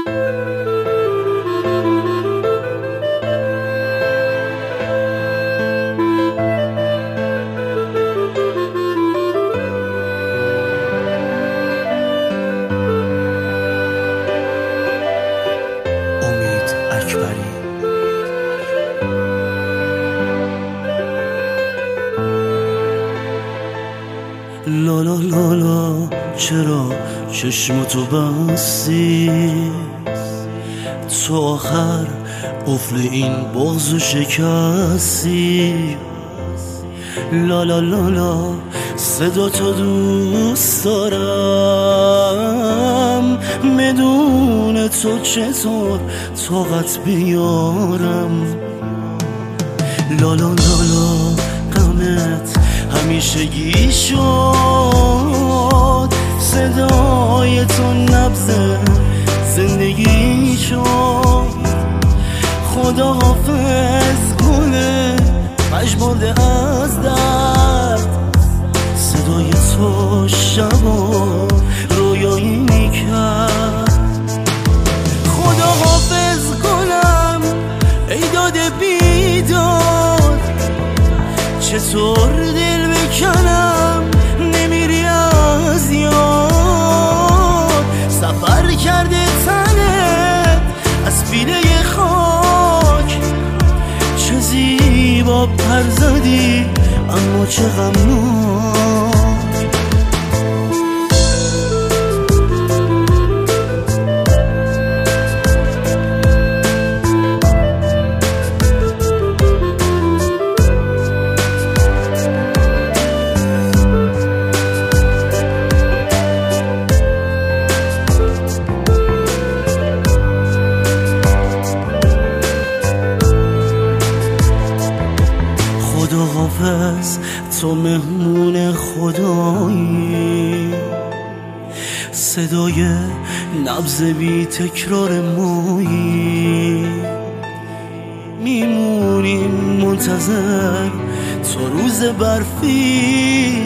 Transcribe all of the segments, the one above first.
لالا لالا چرا چشمتو بستی؟ تو آخر قفل این بغضو شکستی. لالا لالا صدا تو دوست دارم، بدون تو چطور طاقت بیارم؟ لالا لالا غمت همیشگی شد، صدای تو نبض زندگی شد. خدا حافظ گله مجبورده از درد، صدای تو شبا رویایی میکرد. خدا حافظ گلم ای داده بیداد، چطور دل بکنم نمیری از یاد؟ سفر کرده تنت از پیله خاک، چه زیبا پر زدی اما چه غمناک. خدا حافظ تو مهمون خدایی، صدای نبض بی تکرار مایی. میمونیم منتظر تو روز برفی،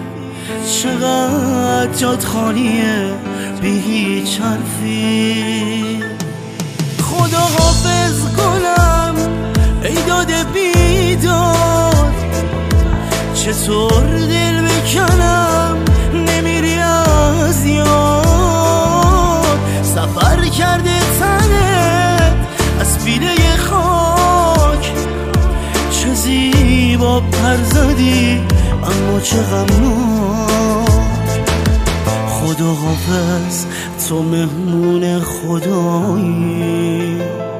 چقدر جات خالیه بی هیچ حرفی. خدا حافظ گلم ای داده بیداد، چطور دل بکنم نمیری از یاد؟ سفر کرده تنت از پیله خاک، چه زیبا پر زدی اما چه غمناک. خدا حافظ تو مهمون خدایی،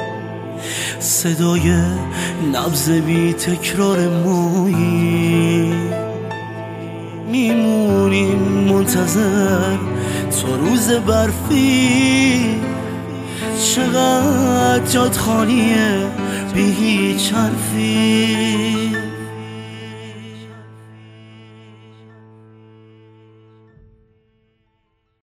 صدای نبض بی تکرار مایی. میمونیم منتظر تو روز برفی، چقدر جات خالیه بی هیچ حرفی.